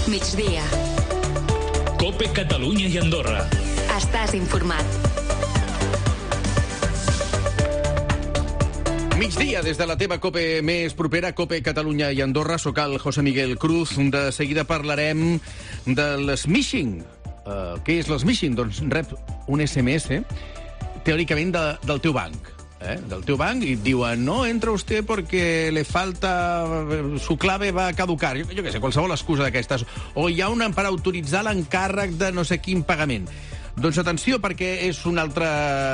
Migdia. COPE Catalunya i Andorra. Estàs informat. Migdia, des de la teva COPE més propera, COPE Catalunya i Andorra. Soc el José Miguel Cruz. De seguida parlarem de l'smishing. Què és l'smishing? Doncs rep un SMS, teòricament del teu banc. Del teu banc, i et diuen no entra usted porque le falta su clave va a caducar, jo què sé, qualsevol excusa d'aquestes, o hi ha una per autoritzar l'encàrrec de no sé quin pagament. Doncs atenció, perquè és una altra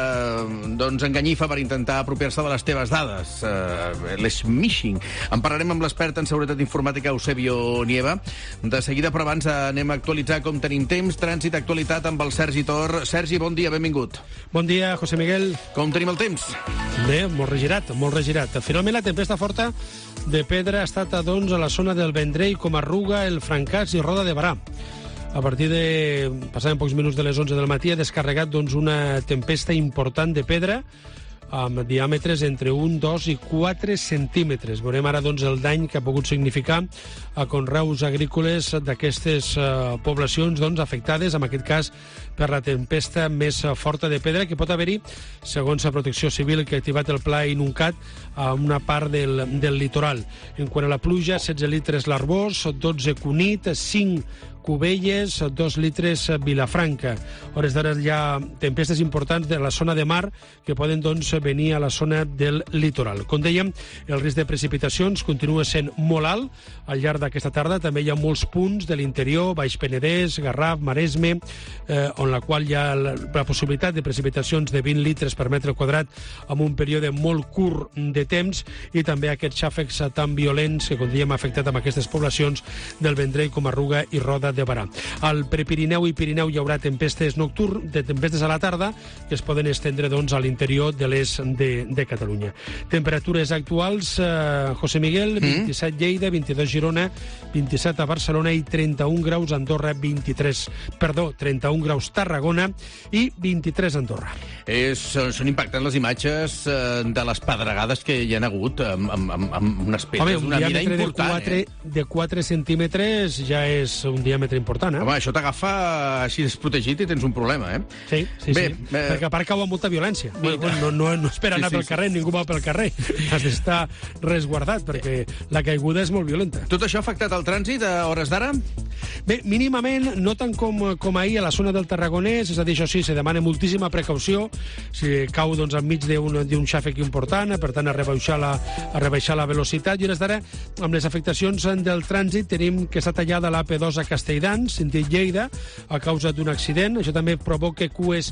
enganyifa per intentar apropiar-se de les teves dades, l'smishing. En parlarem amb l'expert en seguretat informàtica Eusebio Nieva de seguida, però abans anem a actualitzar com tenim temps, trànsit, actualitat amb el Sergi Tor. Sergi, bon dia, benvingut. Bon dia, José Miguel. Com tenim el temps? Bé, molt regirat, molt regirat. Finalment, la tempesta forta de pedra ha estat, doncs, a la zona del Vendrell, Comarruga, el Francàs i Roda de Barà. A partir de... passàvem pocs minuts de les 11 del matí, ha descarregat doncs, una tempesta important de pedra amb diàmetres entre 1, 2 i 4 centímetres. Veurem ara doncs, el dany que ha pogut significar a conreus agrícoles d'aquestes poblacions doncs, afectades, en aquest cas per la tempesta més forta de pedra, que pot haver-hi, segons la Protecció Civil, que ha activat el pla Inuncat a una part del litoral. En quant a la pluja, 16 litres l'Arboç, 12 Cunit, 5 Cubelles, 2 litres Vilafranca. A hores d'ara hi ha tempestes importants de la zona de mar que poden doncs, venir a la zona del litoral. Com dèiem, el risc de precipitacions continua sent molt alt al llarg d'aquesta tarda. També hi ha molts punts de l'interior, Baix Penedès, Garraf, Maresme, on la qual hi ha la possibilitat de precipitacions de 20 litres per metre quadrat en un període molt curt de temps, i també aquests xàfecs tan violents que, com dèiem, ha afectat amb aquestes poblacions del Vendrell, Comarruga i Roda de Barà. Al Prepirineu i Pirineu hi haurà tempestes tempestes a la tarda que es poden estendre doncs, a l'interior de l'est de Catalunya. Temperatures actuals, José Miguel, 27 Lleida, 22 Girona, 27 a Barcelona i 31 graus a Andorra, 31 graus Tarragona i 23 a Andorra. Són impactants les imatges de les pedregades que hi ha hagut amb unes pedres d'una mida important. De 4 centímetres ja és un diàmetre important, Home, això t'agafa així desprotegit i tens un problema, Sí. Perquè a part cau amb molta violència. No espera anar pel carrer, ningú va pel carrer. Has d'estar resguardat, perquè la caiguda és molt violenta. Tot això ha afectat el trànsit a hores d'ara? Bé, mínimament, no tant com ahir a la zona del Tarragonès, és a dir, això sí, se demana moltíssima precaució, si cau doncs, enmig d'un xàfec important, per tant, a rebaixar la velocitat, i a hores d'ara, amb les afectacions del trànsit, tenim que està tallada l'AP2 a Castelldans, sentit Lleida, a causa d'un accident. Això també provoca cues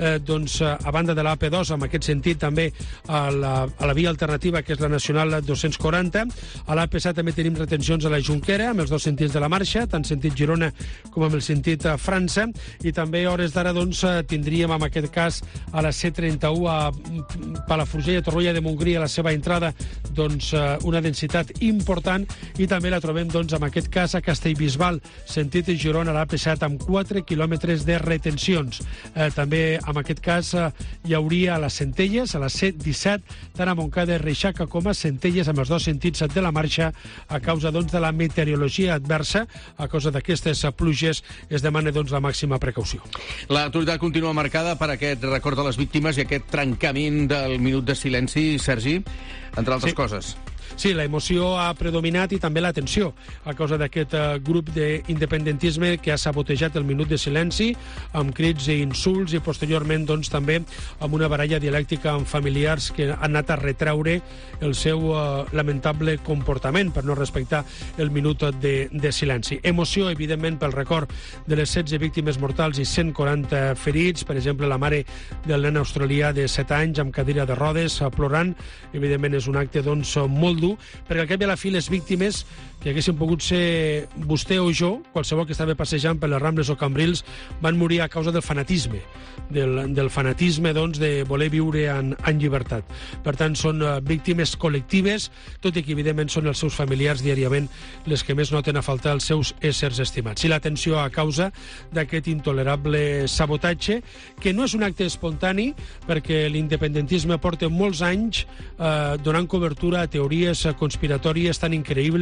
a banda de l'AP2, en aquest sentit també a la via alternativa, que és la Nacional 240. A l'AP7 també tenim retencions a la Junquera, amb els dos sentits de la marxa, tant sentit Girona com amb el sentit França, i també a hores d'ara tindríem, en aquest cas, a la C31 a Palafrugell, a Torroella de Montgrí, a la seva entrada, una densitat important, i també la trobem, en aquest cas, a Castellbisbal, sentit Girona, a l'AP7, amb 4 quilòmetres de retencions. També, en aquest cas, hi hauria a les Centelles, a la C17, tant a Montcada i Reixaca com a Centelles, amb els dos sentits de la marxa, a causa de la meteorologia adversa. A causa d'aquestes pluges es demana la màxima precaució. L'actualitat continua marcada per aquest record de les víctimes i aquest trencament del minut de silenci, Sergi, entre altres coses. Sí, la emoció ha predominat i també la tensió a causa d'aquest grup d'independentisme que ha sabotejat el minut de silenci amb crits i insults, i posteriorment també amb una baralla dialèctica amb familiars que han anat a retreure el seu lamentable comportament per no respectar el minut de silenci. Emoció, evidentment, pel record de les 16 víctimes mortals i 140 ferits, per exemple, la mare del nen australià de 7 anys amb cadira de rodes plorant. Evidentment és un acte molt dur, perquè al cap i a la fi les víctimes que haguessin pogut ser vostè o jo, qualsevol que estava passejant per les Rambles o Cambrils, van morir a causa del fanatisme, del fanatisme de voler viure en llibertat. Per tant, són víctimes col·lectives, tot i que evidentment són els seus familiars diàriament les que més noten a faltar els seus éssers estimats. I l'atenció a causa d'aquest intolerable sabotatge, que no és un acte espontani, perquè l'independentisme porta molts anys donant cobertura a teories conspiratòries tan increïbles com si el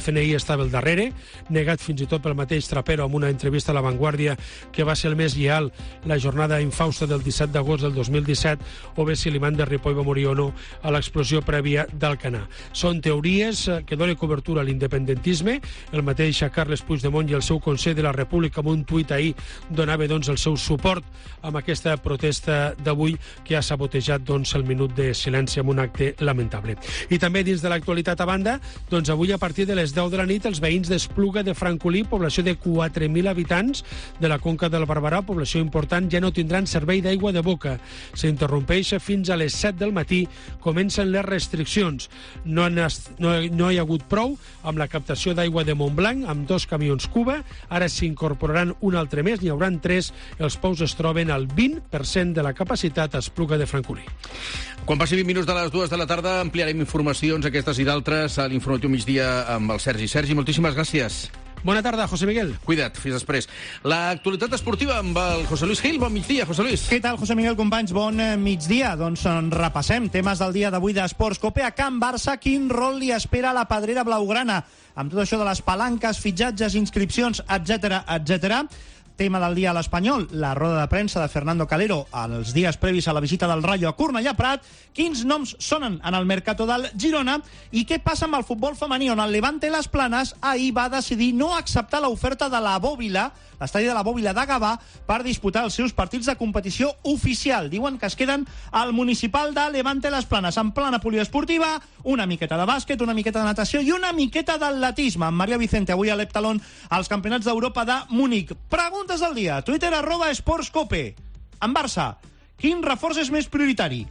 CNI estava al darrere, negat fins i tot pel mateix Trapero amb una entrevista a La Vanguardia que va ser el més lleal la jornada infausta del 17 d'agost del 2017, o bé si l'imant de Ripoll va morir o no a l'explosió prèvia d'Alcanar. Són teories que donen cobertura a l'independentisme. El mateix Carles Puigdemont i el seu Consell de la República amb un tuit ahir donava doncs, el seu suport amb aquesta protesta d'avui que ha sabotejat doncs, el minut de silenci amb un acte lamentable. I també dins de l'actualitat a banda, doncs avui a partir de les 10 de la nit els veïns d'Espluga de Francolí, població de 4.000 habitants de la Conca del Barberà, població important, ja no tindran servei d'aigua de boca. S'interrompeix fins a les 7 del matí, comencen les restriccions. No hi ha hagut prou amb la captació d'aigua de Montblanc, amb 2 camions Cuba, ara s'incorporaran un altre més, n'hi hauran 3, els pous es troben al 20% de la capacitat a Espluga de Francolí. Quan passi 20 minuts de les 2 de la tarda ampliarem informacions, aquestes i d'altres, a l'Informatiu Migdia amb el Sergi. Sergi, moltíssimes gràcies. Bona tarda, José Miguel. Cuida't, fins després. L'actualitat esportiva amb el José Luis Gil. Bon migdia, José Luis. Què tal, José Miguel, companys? Bon migdia. Doncs repassem temes del dia d'avui d'Esports Cope. A Can Barça, quin rol li espera a la pedrera blaugrana? Amb tot això de les palanques, fitxatges, inscripcions, etc. Tema del dia a l'Espanyol, la roda de premsa de Fernando Calero els dies previs a la visita del Rayo a Cornellà Prat. Quins noms sonen en el mercato del Girona i què passa amb el futbol femení, on el Levante Las Planes ahir va decidir no acceptar l'oferta de la Bòbila, l'estadi de la Bòbila de Gavà, per disputar els seus partits de competició oficial. Diuen que es queden al municipal de Levante Las Planes, en plana poliesportiva, una miqueta de bàsquet, una miqueta de natació i una miqueta d'atletisme. Amb Maria Vicente avui a l'Heptalon als Campionats d'Europa de Múnich. Preguntes del dia. Twitter @esportscope. En Barça, quin reforç és més prioritari?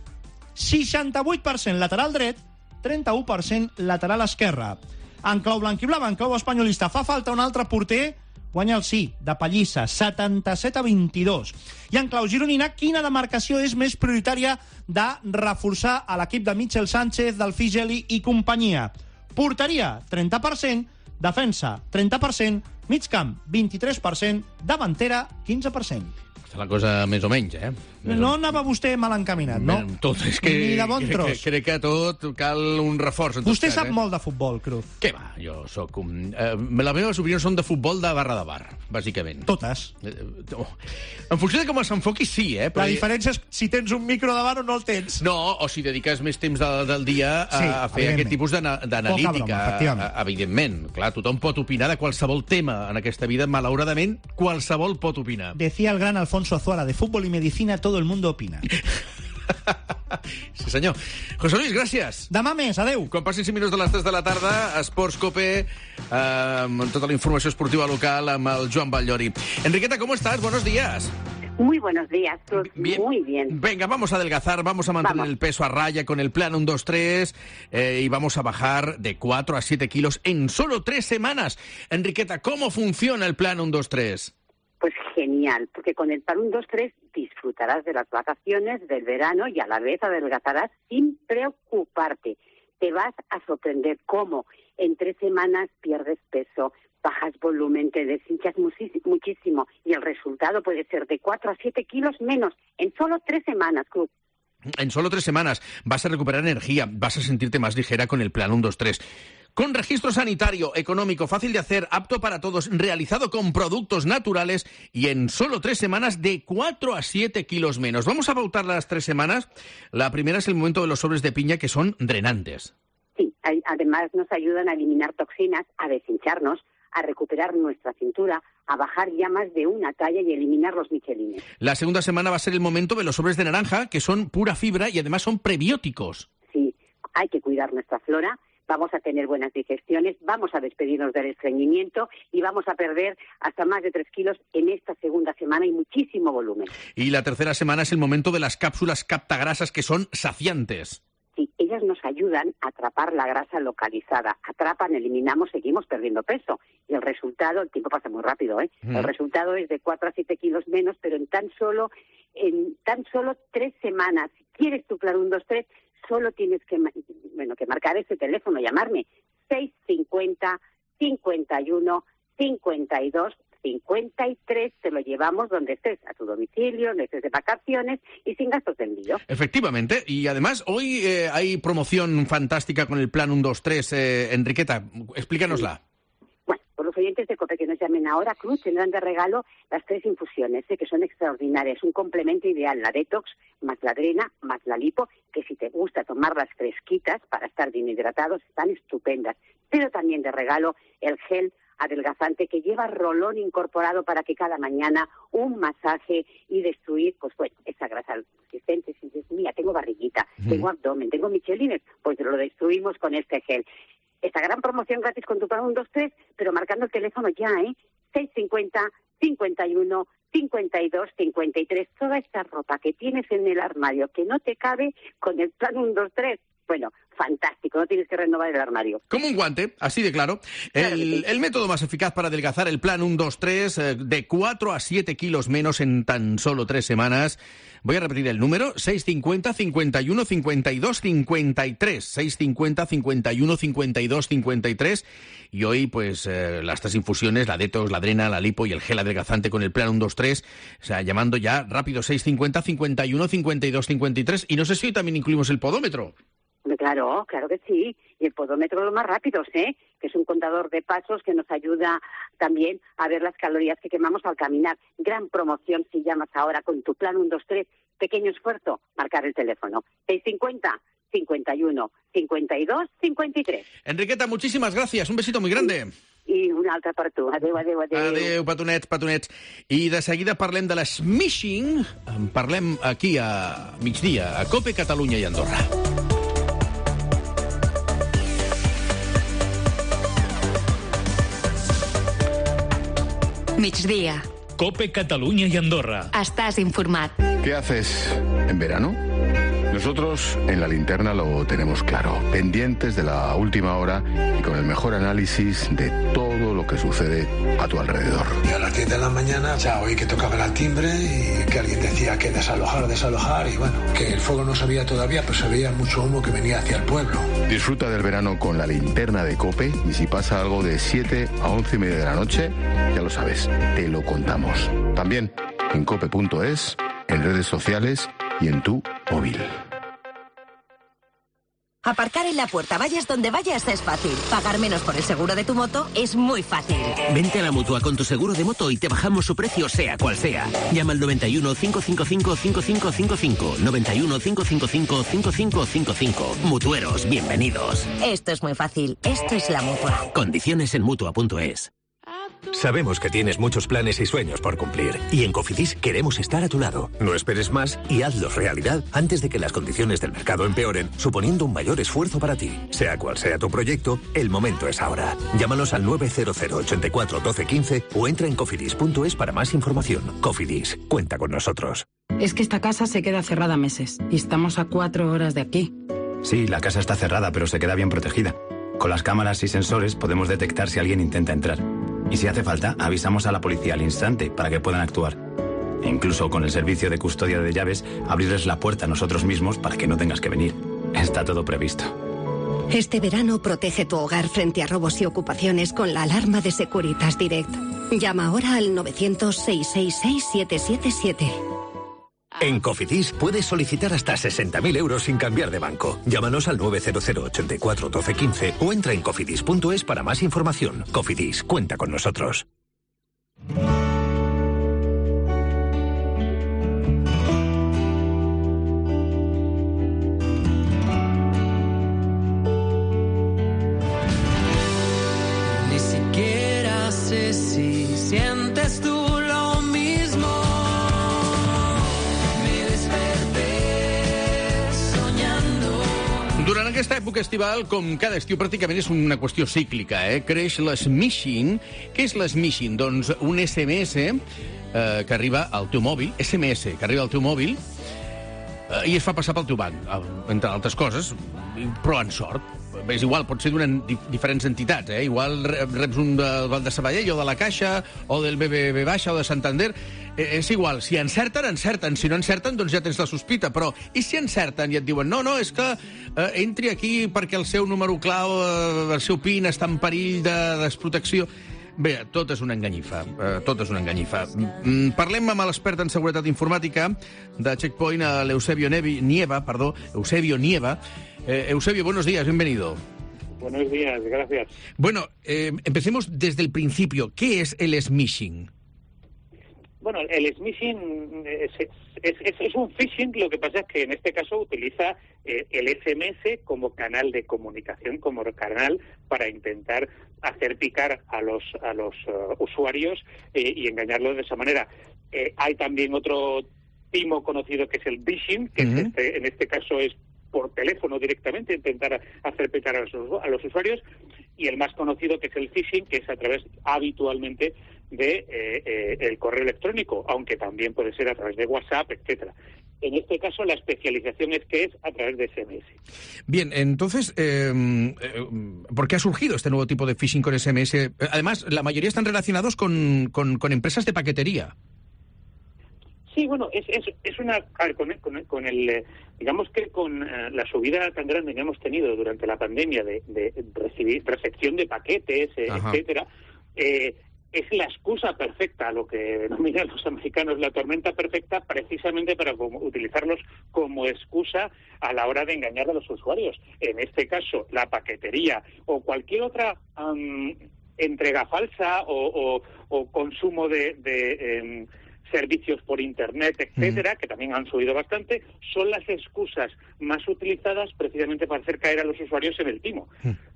68% lateral dret, 31% lateral esquerre. En clau blanquiblava, en clau espanyolista, fa falta un altre porter? Guanya el sí, de pallissa, 77-22. I en clau gironina, quina demarcació és més prioritària de reforçar a l'equip de Michel Sánchez, del Figeli i companyia? Porteria, 30%, defensa, 30%, mig camp, 23%, davantera, 15%. La cosa més o menys, No anava vostè mal encaminat, no? Tot, és que ni de bon tros. Crec que tot cal un reforç. Vostè sap molt de futbol, Cruz. Què va? Jo sóc un... les meves opinions són de futbol de barra de bar, bàsicament. Totes. En funció de com s'enfoqui, sí, La diferència és si tens un micro davant o no el tens. No, o si dediques més temps del dia a fer aquest tipus d'analítica. Evidentment. Clar, tothom pot opinar de qualsevol tema en aquesta vida. Malauradament, qualsevol pot opinar. Decía el gran Alfonso Azuara, de fútbol y medicina todo el mundo opina. Sí, senyor. José Luis, gràcies. Demà més, adeu. Quan passin 5 minuts de les 3 de la tarda, Esports Cope, amb tota la informació esportiva local, amb el Joan Batllori. Enriqueta, ¿cómo estás? Buenos días. Muy buenos días, Cruz. Bien. Muy bien. Venga, vamos a adelgazar, vamos a mantener el peso a raya con el plan 1, 2, 3 y vamos a bajar de 4 a 7 kilos en solo 3 semanas. Enriqueta, ¿cómo funciona el plan 1, 2, 3? Pues genial, porque con el plan 1, 2, 3 disfrutarás de las vacaciones, del verano y a la vez adelgazarás sin preocuparte. Te vas a sorprender cómo en 3 semanas pierdes peso, bajas volumen, te deshinchas muchísimo y el resultado puede ser de 4 a 7 kilos menos en solo 3 semanas, Cruz. En solo 3 semanas vas a recuperar energía, vas a sentirte más ligera con el plan 1, 2, 3. Con registro sanitario, económico, fácil de hacer, apto para todos, realizado con productos naturales y en solo 3 semanas de 4 a 7 kilos menos. Vamos a pautar las 3 semanas. La primera es el momento de los sobres de piña, que son drenantes. Sí, además nos ayudan a eliminar toxinas, a deshincharnos, a recuperar nuestra cintura, a bajar ya más de una talla y eliminar los michelines. La segunda semana va a ser el momento de los sobres de naranja, que son pura fibra y además son prebióticos. Sí, hay que cuidar nuestra flora, vamos a tener buenas digestiones, vamos a despedirnos del estreñimiento y vamos a perder hasta más de 3 kilos en esta segunda semana y muchísimo volumen. Y la tercera semana es el momento de las cápsulas captagrasas, que son saciantes. Sí, ellas nos ayudan a atrapar la grasa localizada. Atrapan, eliminamos, seguimos perdiendo peso. Y el resultado, el tiempo pasa muy rápido, ¿eh? El resultado es de 4 a 7 kilos menos, pero en tan solo 3 semanas. Si quieres tu plan 1, 2, 3, solo tienes que marcar ese teléfono, llamarme 650 51 52 53 te lo llevamos donde estés, a tu domicilio, donde estés de vacaciones y sin gastos de envío. Efectivamente, y además hoy hay promoción fantástica con el plan 1, 2, 3. Enriqueta, explícanosla. Bueno, por los oyentes de COPE que nos llamen ahora, Cruz, tendrán de regalo las 3 infusiones, que son extraordinarias, un complemento ideal, la detox, más la drena, más la lipo, que si te gusta tomarlas fresquitas para estar bien hidratados, están estupendas. Pero también de regalo el gel adelgazante que lleva rolón incorporado para que cada mañana un masaje y destruir, pues bueno, esa grasa resistente. Si dices, mira, tengo barriguita, tengo abdomen, tengo michelines, pues lo destruimos con este gel. Esta gran promoción gratis con tu plan 1, 2, 3, pero marcando el teléfono ya, 650 51 52 53. Toda esta ropa que tienes en el armario que no te cabe con el plan 1, 2, 3. Bueno, fantástico, no tienes que renovar el armario. Como un guante, así de claro. El método más eficaz para adelgazar, el plan 1, 2, 3, de 4 a 7 kilos menos en tan solo 3 semanas. Voy a repetir el número, 650 51 52 53. 650 51 52 53. Y hoy, pues, las 3 infusiones, la detox, la drena, la lipo y el gel adelgazante con el plan 1, 2, 3. O sea, llamando ya rápido, 650 51 52 53. Y no sé si hoy también incluimos el podómetro. Claro que sí. Y el podómetro lo más rápido, que es un contador de pasos que nos ayuda también a ver las calorías que quemamos al caminar. Gran promoción si llamas ahora con tu plan 1, 2, 3. Pequeño esfuerzo, marcar el teléfono. 650 51 52 53. Enriqueta, muchísimas gracias. Un besito muy grande. I una altra per tu. Adéu, adéu, adéu. Adéu, petonets, petonets. I de seguida parlem de l'Smishing. En parlem aquí a migdia, a COPE Catalunya i Andorra. Migdia. COPE Catalunya i Andorra. Estàs informat. ¿Qué haces en verano? Nosotros en La Linterna lo tenemos claro, pendientes de la última hora y con el mejor análisis de todo lo que sucede a tu alrededor. Y a las 10 de la mañana ya oí que tocaba el timbre y que alguien decía que desalojar y bueno, que el fuego no se veía todavía, pero se veía mucho humo que venía hacia el pueblo. Disfruta del verano con La Linterna de COPE y si pasa algo de 7 a 11 y media de la noche, ya lo sabes, te lo contamos. También en cope.es, en redes sociales y en tu móvil. Aparcar en la puerta, vayas donde vayas, es fácil. Pagar menos por el seguro de tu moto es muy fácil. Vente a la Mutua con tu seguro de moto y te bajamos su precio sea cual sea. Llama al 91 555 5555. 91 555 5555. Mutueros, bienvenidos. Esto es muy fácil. Esto es la Mutua. Condiciones en Mutua.es. Sabemos que tienes muchos planes y sueños por cumplir, y en Cofidis queremos estar a tu lado. No esperes más y hazlos realidad antes de que las condiciones del mercado empeoren, suponiendo un mayor esfuerzo para ti. Sea cual sea tu proyecto, el momento es ahora. Llámanos al 900 84 12 15 o entra en cofidis.es para más información. Cofidis, cuenta con nosotros. Es que esta casa se queda cerrada meses y estamos a 4 horas de aquí. Sí, la casa está cerrada, pero se queda bien protegida. Con las cámaras y sensores podemos detectar si alguien intenta entrar. Y si hace falta, avisamos a la policía al instante para que puedan actuar. E incluso con el servicio de custodia de llaves, abrirles la puerta a nosotros mismos para que no tengas que venir. Está todo previsto. Este verano protege tu hogar frente a robos y ocupaciones con la alarma de Securitas Direct. Llama ahora al 900-666-777. En Cofidis puedes solicitar hasta 60.000 euros sin cambiar de banco. Llámanos al 900 84 12 15 o entra en cofidis.es para más información. Cofidis, cuenta con nosotros. Ni siquiera sé si sientes tú lo mismo. Durant aquesta època estival, com cada estiu, pràcticament és una qüestió cíclica, Creix l'Smishing. Què és l'Smishing? Doncs un SMS que arriba al teu mòbil, SMS que arriba al teu mòbil i es fa passar pel teu banc, entre altres coses, però en sort. És igual, pot ser d'unes diferents entitats, Igual reps un de Sabadell o de la Caixa o del BBB Baixa o de Santander. És igual, si encerten, encerten. Si no encerten, doncs ja tens la sospita. Però, i si encerten i et diuen no, és que entri aquí perquè el seu número clau, el seu PIN està en perill de desprotecció. Bé, tot és una enganyifa. Parlem amb l'expert en seguretat informàtica de Checkpoint, l'Eusebio Nieva. Eusebio, buenos días, bienvenido. Buenos días, gracias. Bueno, empecemos desde el principio. ¿Qué es el smishing? Bueno, el smishing es un phishing, lo que pasa es que en este caso utiliza el SMS como canal de comunicación, como canal para intentar hacer picar a los usuarios y engañarlos de esa manera. Hay también otro timo conocido que es el phishing, que en este caso es por teléfono directamente, intentar hacer picar a los usuarios, y el más conocido que es el phishing, que es a través habitualmente de el correo electrónico, aunque también puede ser a través de WhatsApp, etcétera. En este caso, la especialización es que es a través de SMS. Bien, entonces, ¿por qué ha surgido este nuevo tipo de phishing con SMS? Además, la mayoría están relacionados con empresas de paquetería. Sí, bueno, es una con el digamos que con la subida tan grande que hemos tenido durante la pandemia de recepción de paquetes, etcétera, es la excusa perfecta, lo que denominan los americanos la tormenta perfecta, precisamente para utilizarlos como excusa a la hora de engañar a los usuarios. En este caso, la paquetería o cualquier otra entrega falsa o consumo de servicios por Internet, etcétera, que también han subido bastante, son las excusas más utilizadas precisamente para hacer caer a los usuarios en el timo.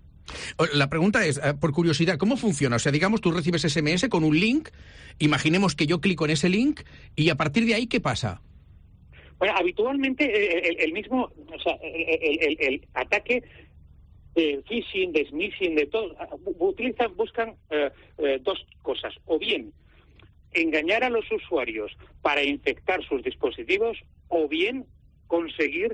La pregunta es, por curiosidad, ¿cómo funciona? O sea, digamos, tú recibes SMS con un link, imaginemos que yo clico en ese link, y a partir de ahí, ¿qué pasa? Bueno, habitualmente el mismo, o sea, el ataque de phishing, de smishing, de todo, buscan dos cosas, o bien engañar a los usuarios para infectar sus dispositivos, o bien conseguir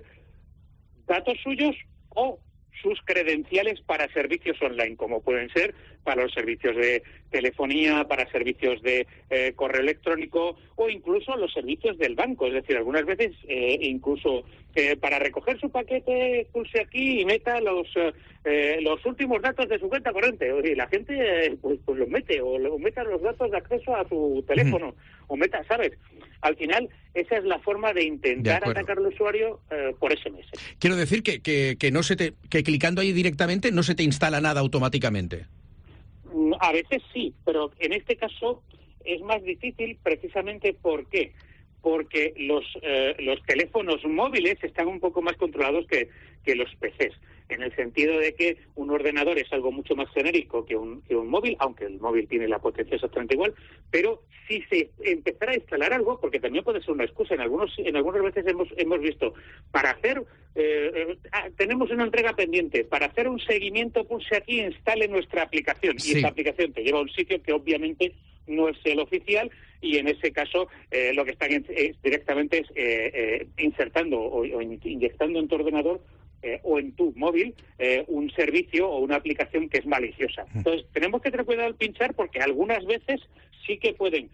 datos suyos o sus credenciales para servicios online, como pueden ser para los servicios de telefonía, para servicios de correo electrónico o incluso los servicios del banco. Es decir, algunas veces incluso para recoger su paquete pulse aquí y meta los últimos datos de su cuenta corriente. Y la gente pues los mete, o meta los datos de acceso a su teléfono, o meta, ¿sabes? Al final, esa es la forma de intentar atacar al usuario por SMS. Quiero decir que no se que clicando ahí directamente no se te instala nada automáticamente. A veces sí, pero en este caso es más difícil precisamente ¿por qué? Porque los teléfonos móviles están un poco más controlados que los PCs, en el sentido de que un ordenador es algo mucho más genérico que un móvil, aunque el móvil tiene la potencia exactamente igual, pero si se empezara a instalar algo, porque también puede ser una excusa, en algunas veces hemos visto, para hacer, tenemos una entrega pendiente, para hacer un seguimiento pulse aquí, instale nuestra aplicación, y esa aplicación te lleva a un sitio que obviamente no es el oficial, y en ese caso lo que están directamente es insertando o inyectando en tu ordenador o en tu móvil un servicio o una aplicación que es maliciosa. Entonces, tenemos que tener cuidado al pinchar, porque algunas veces sí que pueden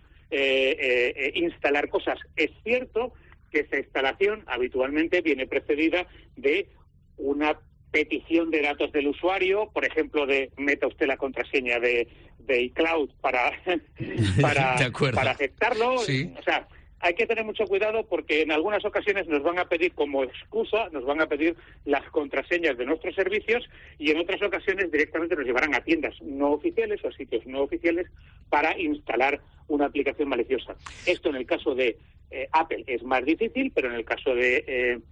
instalar cosas. Es cierto que esta instalación habitualmente viene precedida de una petición de datos del usuario, por ejemplo, de meta usted la contraseña de iCloud para aceptarlo. Sí. O sea, hay que tener mucho cuidado, porque en algunas ocasiones nos van a pedir como excusa, nos van a pedir las contraseñas de nuestros servicios, y en otras ocasiones directamente nos llevarán a tiendas no oficiales o a sitios no oficiales para instalar una aplicación maliciosa. Esto en el caso de Apple es más difícil, pero en el caso de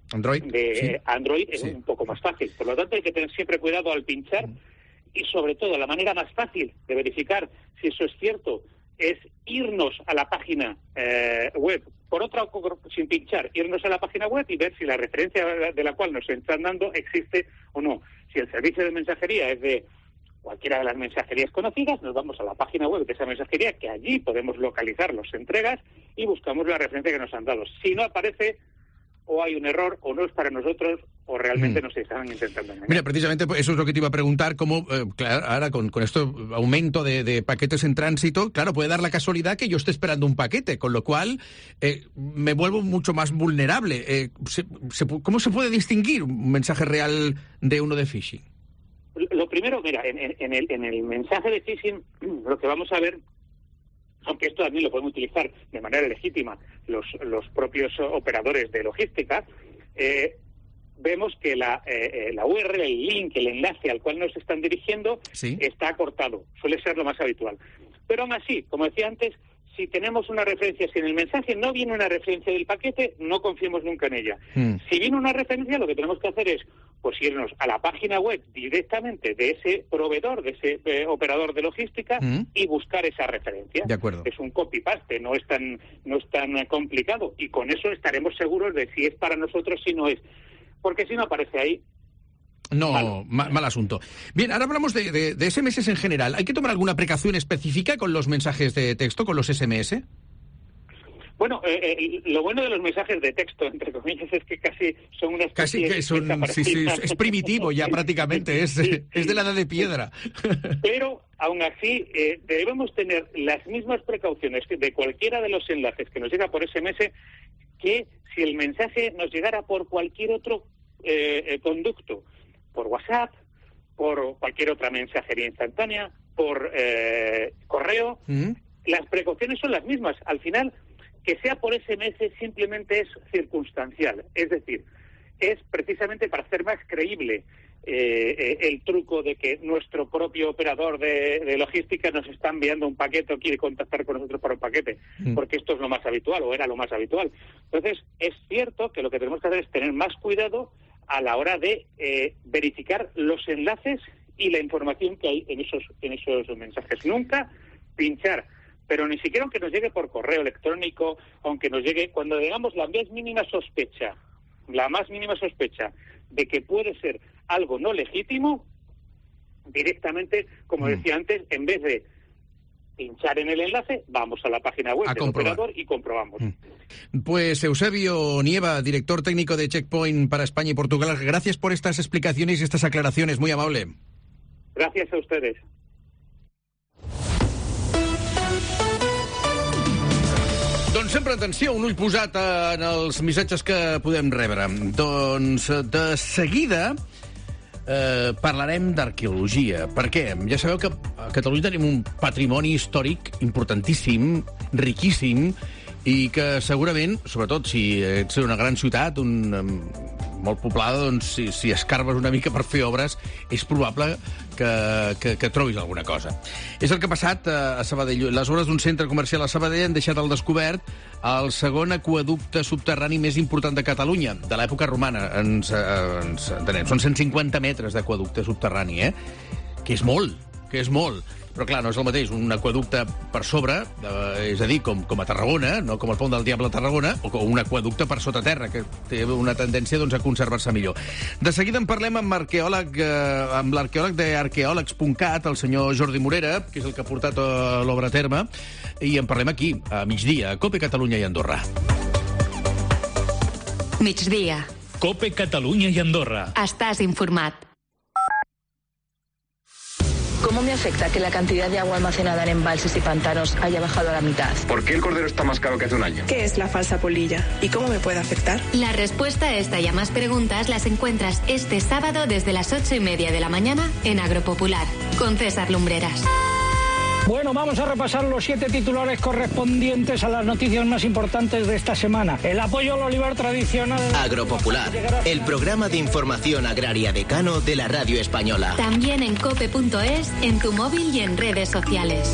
Android es un poco más fácil. Por lo tanto, hay que tener siempre cuidado al pinchar, y sobre todo la manera más fácil de verificar si eso es cierto es irnos a la página web, sin pinchar, irnos a la página web y ver si la referencia de la cual nos están dando existe o no. Si el servicio de mensajería es de cualquiera de las mensajerías conocidas, nos vamos a la página web de esa mensajería, que allí podemos localizar las entregas y buscamos la referencia que nos han dado. Si no aparece, o hay un error, o no es para nosotros, o realmente nos están intentando engañar. Mira, precisamente eso es lo que te iba a preguntar, cómo, claro, ahora con esto aumento de paquetes en tránsito, claro, puede dar la casualidad que yo esté esperando un paquete, con lo cual me vuelvo mucho más vulnerable. ¿Cómo se puede distinguir un mensaje real de uno de phishing? lo primero, mira, en el mensaje de phishing lo que vamos a ver, aunque esto también lo podemos utilizar de manera legítima los propios operadores de logística, vemos que la URL, el link, el enlace al cual nos están dirigiendo está acortado. Suele ser lo más habitual. Pero aún así, como decía antes, si tenemos una referencia, si en el mensaje no viene una referencia del paquete, no confiemos nunca en ella. Si viene una referencia, lo que tenemos que hacer es pues irnos a la página web directamente de ese proveedor, de ese operador de logística y buscar esa referencia. De acuerdo. Es un copy-paste, no es tan complicado. Y con eso estaremos seguros de si es para nosotros, si no es. Porque si no aparece ahí... No, mal asunto. Bien, ahora hablamos de SMS en general. ¿Hay que tomar alguna precaución específica con los mensajes de texto, con los SMS? Bueno, lo bueno de los mensajes de texto, entre comillas, es que casi son una especie es primitivo ya prácticamente, es de la edad de piedra. Pero, aún así, debemos tener las mismas precauciones que de cualquiera de los enlaces que nos llega por SMS, que si el mensaje nos llegara por cualquier otro conducto, por WhatsApp, por cualquier otra mensajería instantánea, por correo, las precauciones son las mismas. Al final, que sea por SMS simplemente es circunstancial. Es decir, es precisamente para hacer más creíble el truco de que nuestro propio operador de logística nos está enviando un paquete o quiere contactar con nosotros para un paquete, porque esto es lo más habitual, o era lo más habitual. Entonces, es cierto que lo que tenemos que hacer es tener más cuidado a la hora de verificar los enlaces y la información que hay en esos mensajes. Nunca pinchar, pero ni siquiera aunque nos llegue por correo electrónico, aunque nos llegue, cuando digamos la más mínima sospecha de que puede ser algo no legítimo, directamente, como decía antes, en vez de pinchar en el enlace, vamos a la página web del operador y comprobamos. Pues Eusebio Nieva, director técnico de Checkpoint para España y Portugal, gracias por estas explicaciones y estas aclaraciones, muy amable. Gracias a ustedes. Doncs sempre, atenció, un ull posat en els missatges que podem rebre. Doncs de seguida parlarem d'arqueologia. Per què? Ja sabeu que a Catalunya tenim un patrimoni històric importantíssim, riquíssim, i que segurament, sobretot si ets una gran ciutat, molt poblada, doncs si escarbes una mica per fer obres, és probable que trobis alguna cosa. És el que ha passat a Sabadell. Les obres d'un centre comercial a Sabadell han deixat al descobert el segon aqüeducte subterrani més important de Catalunya, de l'època romana. Ens entenem. Són 150 metres d'aqüeducte subterrani, que és molt, Però, clar, no és el mateix un aqüeducte per sobre, és a dir, com a Tarragona, no com el Pont del Diable a Tarragona, o com un aqüeducte per sota terra, que té una tendència a conservar-se millor. De seguida en parlem amb l'arqueòleg d'arqueòlegs.cat, el senyor Jordi Morera, que és el que ha portat l'obra a terme, i en parlem aquí, a migdia, a COPE Catalunya i Andorra. Migdia. COPE Catalunya i Andorra. Estàs informat. ¿Cómo me afecta que la cantidad de agua almacenada en embalses y pantanos haya bajado a la mitad? ¿Por qué el cordero está más caro que hace un año? ¿Qué es la falsa polilla? ¿Y cómo me puede afectar? La respuesta a esta y a más preguntas las encuentras este sábado desde las 8:30 de la mañana en Agropopular, con César Lumbreras. Bueno, vamos a repasar los 7 titulares correspondientes a las noticias más importantes de esta semana. El apoyo al olivar tradicional... Agropopular, el programa de información agraria decano de la radio española. También en cope.es, en tu móvil y en redes sociales.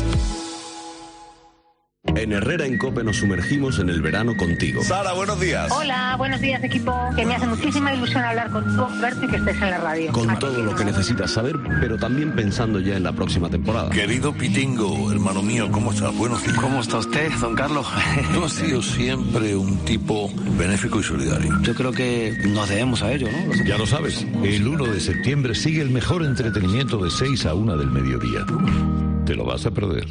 En Herrera en COPE nos sumergimos en el verano contigo. Sara, buenos días. Hola, buenos días, equipo. Que me hace muchísima ilusión hablar contigo, verte y que estés en la radio. Con todo lo que necesitas saber, pero también pensando ya en la próxima temporada. Querido Pitingo, hermano mío, ¿cómo estás? Buenos días. ¿Cómo está usted, don Carlos? Tú has sido siempre un tipo benéfico y solidario. Yo creo que nos debemos a ello, ¿no? Ya lo sabes, el 1 de septiembre sigue el mejor entretenimiento de 6 a 1 del mediodía. Te lo vas a perder.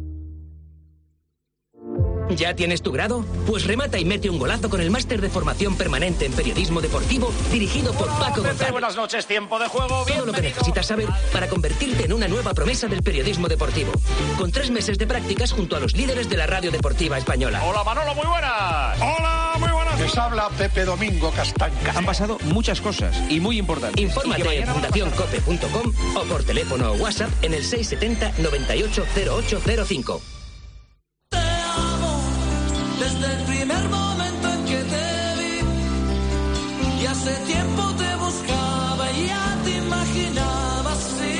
¿Ya tienes tu grado? Pues remata y mete un golazo con el máster de formación permanente en periodismo deportivo dirigido por Paco González. Buenas noches, tiempo de juego. Todo lo que necesitas saber para convertirte en una nueva promesa del periodismo deportivo. Con 3 meses de prácticas junto a los líderes de la radio deportiva española. Hola Manolo, muy buenas. Hola, muy buenas Les habla Pepe Domingo Castanca. Han pasado muchas cosas y muy importantes. Infórmate en fundacioncope.com o por teléfono o WhatsApp en el 670 98 0805. Te amo desde el primer momento en que te vi. Y hace tiempo te buscaba y ya te imaginaba así.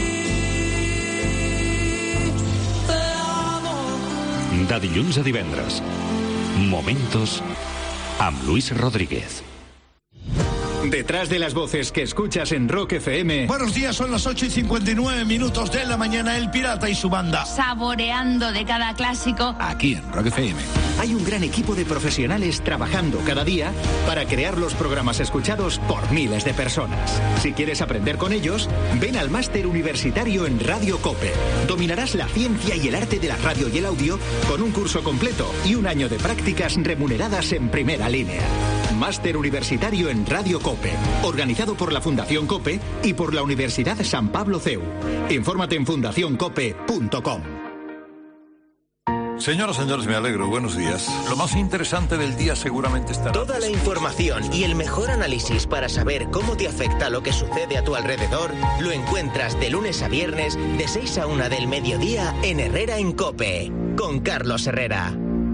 Te amo. De dilluns a divendres. Momentos amb Luis Rodríguez. Detrás de las voces que escuchas en Rock FM. Buenos días, son las 8:59 de la mañana. El Pirata y su banda. Saboreando de cada clásico. Aquí en Rock FM. Hay un gran equipo de profesionales trabajando cada día para crear los programas escuchados por miles de personas. Si quieres aprender con ellos, ven al máster universitario en Radio COPE. Dominarás la ciencia y el arte de la radio y el audio con un curso completo y un año de prácticas remuneradas en primera línea. Máster universitario en Radio COPE, organizado por la Fundación COPE y por la Universidad San Pablo CEU. Infórmate en fundacioncope.com. Señoras, señores, me alegro. Buenos días. Lo más interesante del día seguramente estará... Toda la información y el mejor análisis para saber cómo te afecta lo que sucede a tu alrededor lo encuentras de lunes a viernes de 6 a 1 del mediodía en Herrera en COPE, con Carlos Herrera.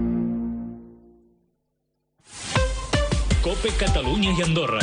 COPE Catalunya i Andorra.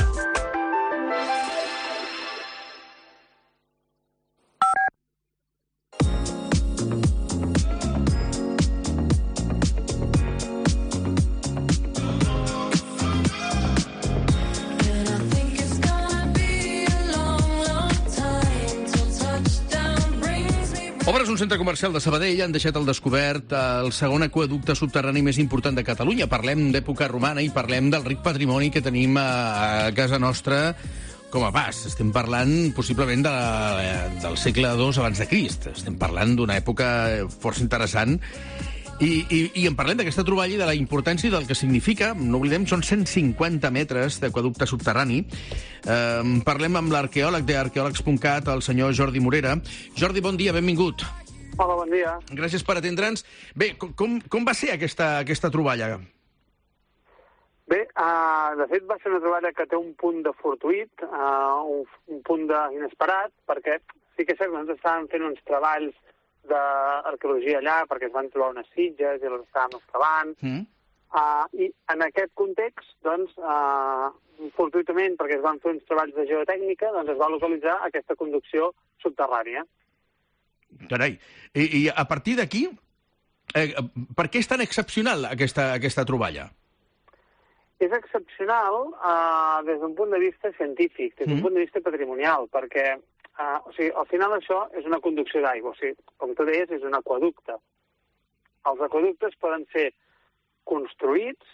Obres un centre comercial de Sabadell han deixat al descobert el segon aqüeducte subterrani més important de Catalunya. Parlem d'època romana i parlem del ric patrimoni que tenim a casa nostra com a pas. Estem parlant possiblement del segle II abans de Crist. Estem parlant d'una època força interessant i en parlem d'aquesta troballa i de la importància i del que significa. No oblidem, són 150 metres d'aqüeducte subterrani. Parlem amb l'arqueòleg d'arqueòlegs.cat, el senyor Jordi Morera. Jordi, bon dia, benvingut. Hola, bon dia. Gràcies per atendre'ns. Bé, com va ser aquesta troballa? Bé, de fet va ser una troballa que té un punt de fortuït, un punt d'inesperat, perquè sí que és cert que nosaltres estàvem fent uns treballs d'arqueologia allà, perquè es van trobar unes sitges i les estàvem excavant. I en aquest context, doncs, fortuïtament, perquè es van fer uns treballs de geotècnica, doncs es va localitzar aquesta conducció subterrània. Carai, i a partir d'aquí, per què és tan excepcional aquesta troballa? És excepcional des d'un punt de vista científic, des d'un punt de vista patrimonial, perquè al final això és una conducció d'aigua. O sigui, com tu deies, és un aqüeducte. Els aqüeductes poden ser construïts,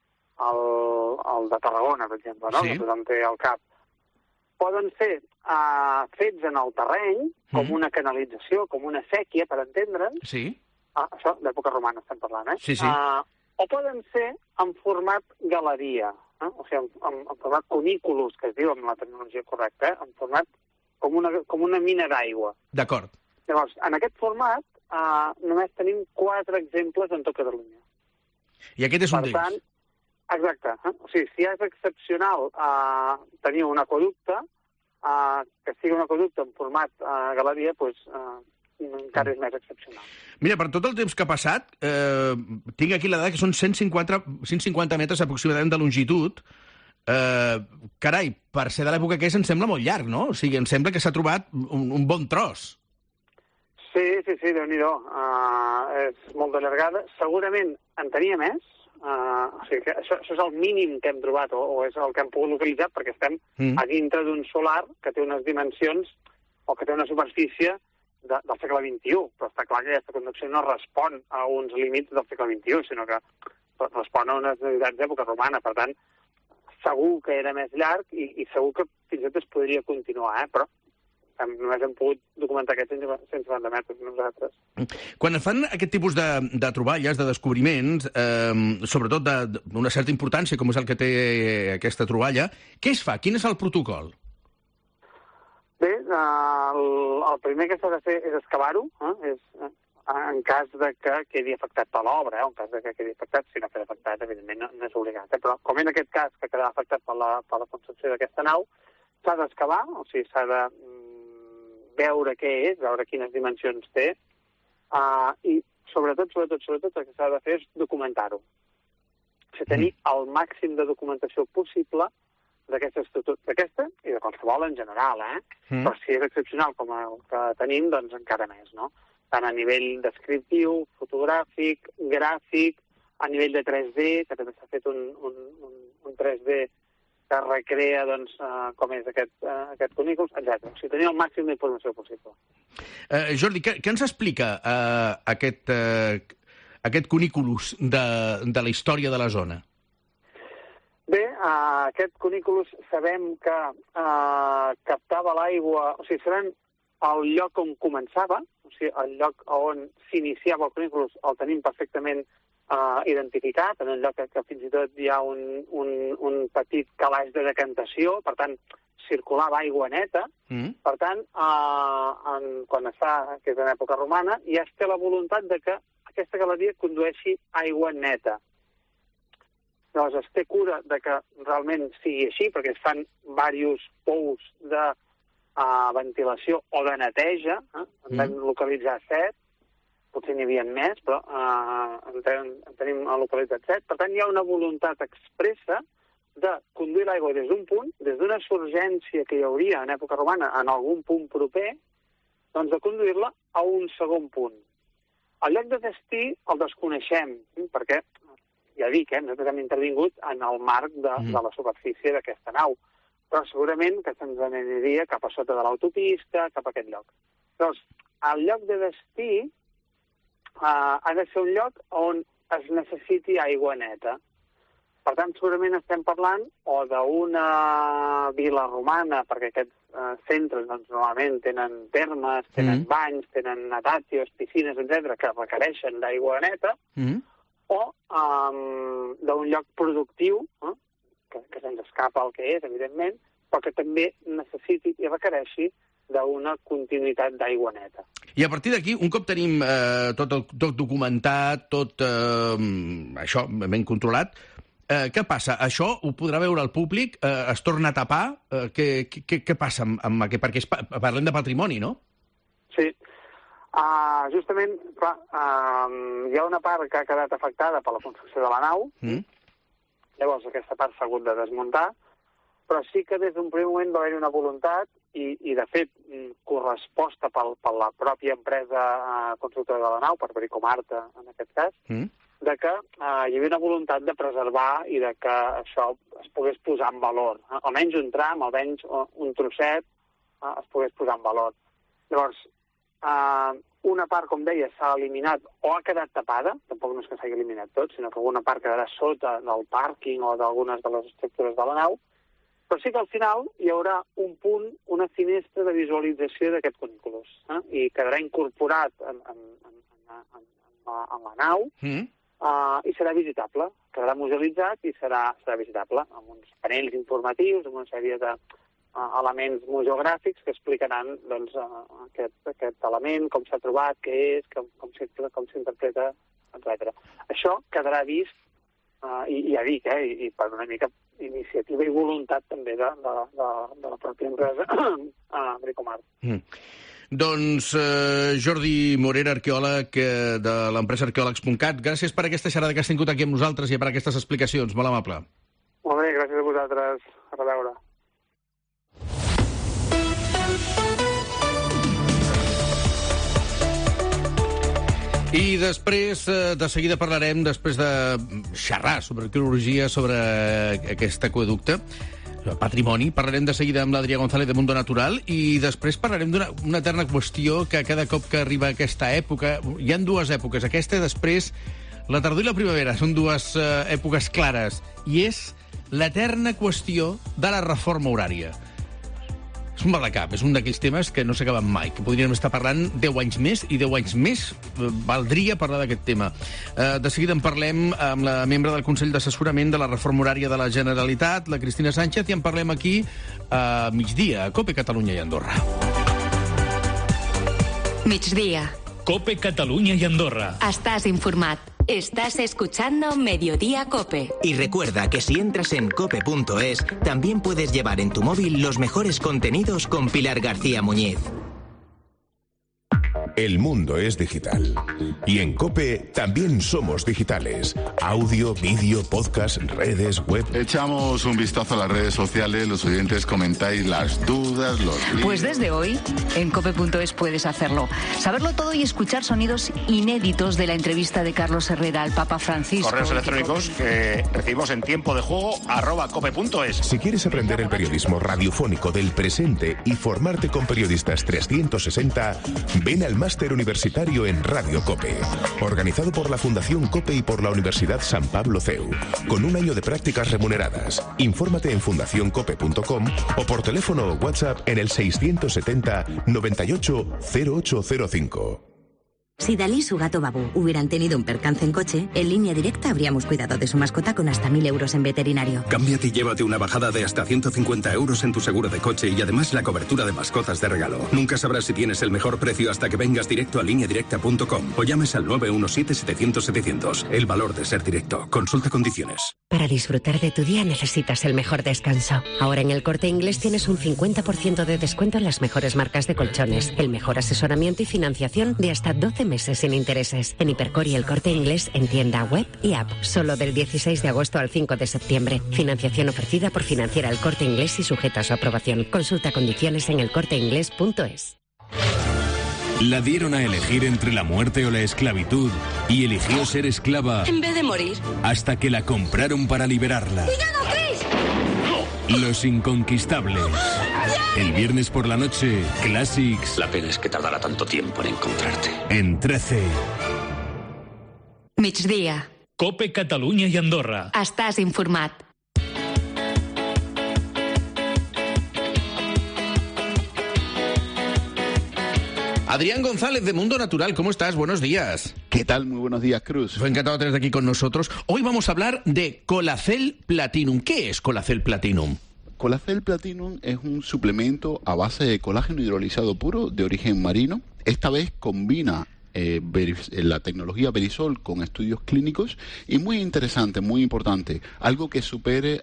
el de Tarragona, per exemple, no? Que tothom té al cap. Poden ser fets en el terreny, com una canalització, com una sèquia, per entendre'ns. Sí. Això, d'època romana estem parlant, eh? Sí, sí. O poden ser en format galeria, o sigui, en format cunículus, que es diu amb la terminologia correcta, en format com una mina d'aigua. D'acord. Llavors, en aquest format només tenim 4 exemples en tot Catalunya. I aquest és un d'ells. Per tant, exacte. O sigui, si és excepcional tenir un aqüeducte, que sigui un aqüeducte en format galeria, doncs encara és més excepcional. Mira, per tot el temps que ha passat, tinc aquí la dada que són 150 metres aproximadament de longitud. Carai, per ser de l'època que és, em sembla molt llarg, no? O sigui, em sembla que s'ha trobat un bon tros. Sí, Déu-n'hi-do. És molt de llargada. Segurament en tenia més. O sigui que això és el mínim que hem trobat, o és el que hem pogut localitzar, perquè estem a dintre d'un solar que té unes dimensions o que té una superfície del segle XXI. Però està clar que aquesta conducció no respon a uns límits del segle XXI, sinó que respon a unes necessitats d'època romana. Per tant, segur que era més llarg i segur que fins i tot es podria continuar, però només hem pogut documentar aquests 150 metres nosaltres. Quan fan aquest tipus de troballes, de descobriments, sobretot d'una certa importància, com és el que té aquesta troballa, què es fa? Quin és el protocol? Bé, el primer que s'ha de fer és excavar-ho, és en cas de que quedi afectat per l'obra, en cas de que quedi afectat, si no queda afectat, evidentment no és obligat. Però com en aquest cas que queda afectat per la construcció d'aquesta nau, s'ha d'excavar, o sigui, s'ha de veure què és, veure quines dimensions té, i sobretot el que s'ha de fer és documentar-ho. O sigui, tenir el màxim de documentació possible d'aquesta i de qualsevol en general, però si és excepcional com el que tenim, doncs encara més, no? Tant a nivell descriptiu, fotogràfic, gràfic, a nivell de 3D, que també s'ha fet un 3D que recrea doncs, com és aquest cunículus, etc. O sigui, tenir el màxim d'informació possible. Jordi, què ens explica aquest cunículus de la història de la zona? Bé, aquest cunículus sabem que captava l'aigua, o sigui, sabem el lloc on començava, o sigui, el lloc on s'iniciava el cunículus el tenim perfectament identificat, en un lloc que fins i tot hi ha un petit calaix de decantació, per tant, circulava aigua neta. Per tant, quan es fa, que és en època romana, ja es té la voluntat de que aquesta galeria condueixi aigua neta. Llavors, es té cura de que realment sigui així, perquè es fan diversos pous de ventilació o de neteja. En vam localitzar 7, potser n'hi havia més, però en tenim localitzat 7. Per tant, hi ha una voluntat expressa de conduir l'aigua des d'un punt, des d'una surgència que hi hauria en època romana en algun punt proper, doncs de conduir-la a un segon punt. El lloc de destí el desconeixem, perquè, ja dic, nosaltres hem intervingut en el marc de la superfície d'aquesta nau, però segurament que se'ns aniria cap a sota de l'autopista, cap a aquest lloc. Llavors, el lloc de destí ha de ser un lloc on es necessiti aigua neta. Per tant, segurament estem parlant o d'una vila romana, perquè aquests centres normalment tenen termes, tenen banys, tenen natatios, piscines, etc., que requereixen d'aigua neta, o d'un lloc productiu, que se'ns escapa el que és, evidentment, però que també necessiti i requereixi d'una continuïtat d'aigua neta. I a partir d'aquí, un cop tenim tot documentat, tot això ben controlat, què passa? Això ho podrà veure el públic? Es torna a tapar? Què passa amb aquest? Perquè parlem de patrimoni, no? Sí. Justament, clar, hi ha una part que ha quedat afectada per la construcció de la nau. Llavors, aquesta part s'ha hagut de desmuntar, però sí que des d'un primer moment va haver-hi una voluntat i de fet, corresposta per la pròpia empresa constructora de la nau, per Bricomarta, en aquest cas, de que hi havia una voluntat de preservar i de que això es pogués posar en valor. Almenys un tram, almenys un trosset, es pogués posar en valor. Llavors, una part, com deia, s'ha eliminat o ha quedat tapada, tampoc no és que s'hagi eliminat tot, sinó que alguna part quedarà sota del pàrquing o d'algunes de les estructures de la nau, però sí que al final hi haurà un punt, una finestra de visualització d'aquest cunículus, i quedarà incorporat en la nau, i serà visitable, quedarà musealitzat i serà visitable, amb uns panells informatius, amb una sèrie d'elements museogràfics que explicaran doncs, aquest element, com s'ha trobat, què és, com s'interpreta, etc. Això quedarà vist, i ja dic, i per una mica iniciativa i voluntat també de la pròpia empresa Bricomart. Doncs Jordi Morera, arqueòleg de l'empresa arqueòlegs.cat, gràcies per aquesta xerrada que has tingut aquí amb nosaltres i per aquestes explicacions. Molt amable. Molt bé, gràcies a vosaltres. A reveure. I després, de seguida parlarem, després de xerrar sobre arqueologia, sobre aquest aqüeducte, patrimoni, parlarem de seguida amb l'Adrià González de Mundo Natural i després parlarem d'una eterna qüestió que cada cop que arriba aquesta època, hi ha dues èpoques, aquesta i després la tardor i la primavera, són dues èpoques clares, i és l'eterna qüestió de la reforma horària. És un maldecap, és un d'aquells temes que no s'acaben mai, que podríem estar parlant 10 anys més, i 10 anys més valdria parlar d'aquest tema. De seguida en parlem amb la membre del Consell d'Assessorament de la Reforma Horària de la Generalitat, la Cristina Sánchez, i en parlem aquí a migdia, a COPE Catalunya i Andorra. Migdia, COPE Catalunya i Andorra. Estàs informat. Estás escuchando Mediodía Cope. Y recuerda que si entras en cope.es, también puedes llevar en tu móvil los mejores contenidos con Pilar García Muñiz. El mundo es digital. Y en COPE también somos digitales. Audio, vídeo, podcast, redes, web. Echamos un vistazo a las redes sociales, los oyentes comentáis las dudas, los líos. Pues desde hoy, en cope.es puedes hacerlo. Saberlo todo y escuchar sonidos inéditos de la entrevista de Carlos Herrera al Papa Francisco. Correos electrónicos que recibimos en tiempo de juego @cope.es. Si quieres aprender el periodismo radiofónico del presente y formarte con periodistas 360, ven al Máster Universitario en Radio COPE, organizado por la Fundación COPE y por la Universidad San Pablo CEU, con un año de prácticas remuneradas. Infórmate en fundacioncope.com o por teléfono o WhatsApp en el 670 98 0805. Si Dalí y su gato Babú hubieran tenido un percance en coche, en Línea Directa habríamos cuidado de su mascota con hasta 1.000 euros en veterinario. Cámbiate y llévate una bajada de hasta 150 euros en tu seguro de coche y además la cobertura de mascotas de regalo. Nunca sabrás si tienes el mejor precio hasta que vengas directo a lineadirecta.com o llames al 917-700-700. El valor de ser directo. Consulta condiciones. Para disfrutar de tu día necesitas el mejor descanso. Ahora en El Corte Inglés tienes un 50% de descuento en las mejores marcas de colchones, el mejor asesoramiento y financiación de hasta 12 meses sin intereses. En Hipercor y El Corte Inglés en tienda, web y app. Solo del 16 de agosto al 5 de septiembre. Financiación ofrecida por Financiera El Corte Inglés y sujeta a su aprobación. Consulta condiciones en elcorteinglés.es. La dieron a elegir entre la muerte o la esclavitud y eligió ser esclava En vez de morir. hasta que la compraron para liberarla. ¡Cuidado, Chris! Los Inconquistables. El viernes por la noche, Classics. La pena es que tardará tanto tiempo en encontrarte. En 13. Migdia. COPE Catalunya i Andorra. Estàs informat. Adrián González de Mundo Natural, ¿cómo estás? Buenos días. ¿Qué tal? Muy buenos días, Cruz. Fue encantado de tenerte aquí con nosotros. Hoy vamos a hablar de Colacel Platinum. ¿Qué es Colacel Platinum? Colacel Platinum es un suplemento a base de colágeno hidrolizado puro de origen marino. Esta vez combina la tecnología Verisol con estudios clínicos y muy interesante, muy importante, algo que supere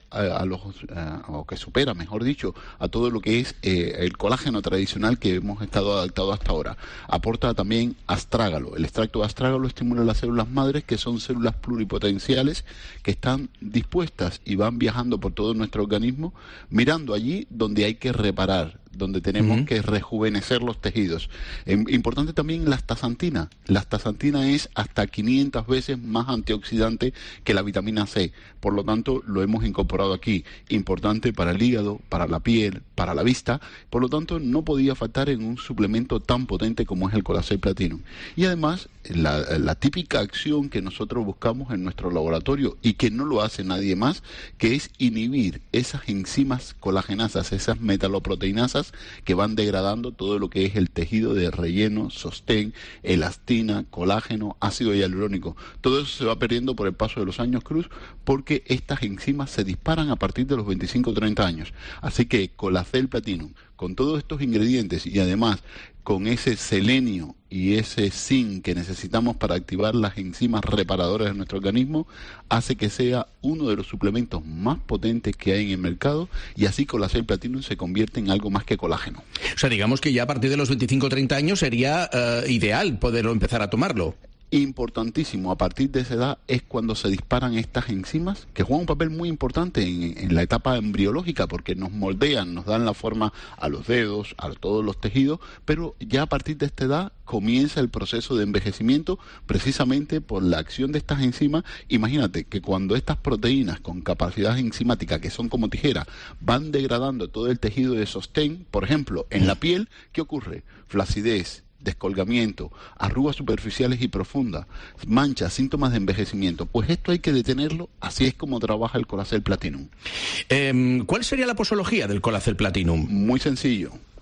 o que supera, mejor dicho, a todo lo que es el colágeno tradicional que hemos estado adaptados hasta ahora. Aporta también astrágalo. El extracto de astrágalo estimula las células madres, que son células pluripotenciales que están dispuestas y van viajando por todo nuestro organismo, mirando allí donde hay que reparar, donde tenemos que rejuvenecer los tejidos. Importante también la astaxantina. La astaxantina es hasta 500 veces más antioxidante que la vitamina C. Por lo tanto, lo hemos incorporado aquí. Importante para el hígado, para la piel, para la vista. Por lo tanto, no podía faltar en un suplemento tan potente como es el Colacel Platinum. Y además, la típica acción que nosotros buscamos en nuestro laboratorio y que no lo hace nadie más, que es inhibir esas enzimas colagenasas, esas metaloproteinasas que van degradando todo lo que es el tejido de relleno, sostén, elastina, colágeno, ácido hialurónico. Todo eso se va perdiendo por el paso de los años, Cruz, porque estas enzimas se disparan a partir de los 25 o 30 años. Así que Colacel Platinum, con todos estos ingredientes y además con ese selenio y ese zinc que necesitamos para activar las enzimas reparadoras de nuestro organismo, hace que sea uno de los suplementos más potentes que hay en el mercado, y así Colacel Platinum se convierte en algo más que colágeno. O sea, digamos que ya a partir de los 25 o 30 años sería ideal poderlo empezar a tomarlo. Importantísimo, a partir de esa edad es cuando se disparan estas enzimas, que juegan un papel muy importante en la etapa embriológica, porque nos moldean, nos dan la forma a los dedos, a todos los tejidos, pero ya a partir de esta edad comienza el proceso de envejecimiento, precisamente por la acción de estas enzimas. Imagínate que cuando estas proteínas con capacidad enzimática, que son como tijera, van degradando todo el tejido de sostén, por ejemplo, en la piel, ¿qué ocurre? Flacidez, descolgamiento, arrugas superficiales y profundas, manchas, síntomas de envejecimiento. Pues esto hay que detenerlo. Así es como trabaja el Colacel Platinum. ¿Cuál sería la posología del Colacel Platinum? Muy sencillo.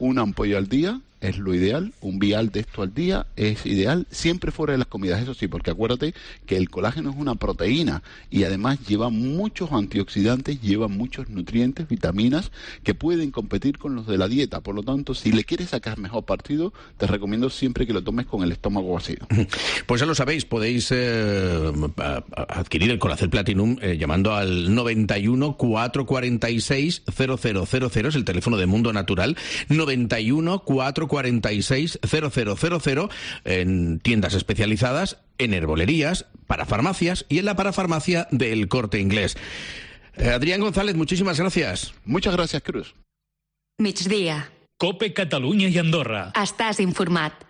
una ampolla al día es lo ideal, un vial de esto al día es ideal, siempre fuera de las comidas, eso sí, porque acuérdate que el colágeno es una proteína y además lleva muchos antioxidantes, lleva muchos nutrientes, vitaminas que pueden competir con los de la dieta. Por lo tanto, si le quieres sacar mejor partido, te recomiendo siempre que lo tomes con el estómago vacío. Pues ya lo sabéis, podéis adquirir el Colacel Platinum llamando al 91 446 0000, es el teléfono de Mundo Natural, 91 446 0000, en tiendas especializadas, en herbolerías, para farmacias y en la parafarmacia del Corte Inglés. Adrián González, muchísimas gracias. Muchas gracias, Cruz. Migdia. Cope Catalunya i Andorra. Estàs informat.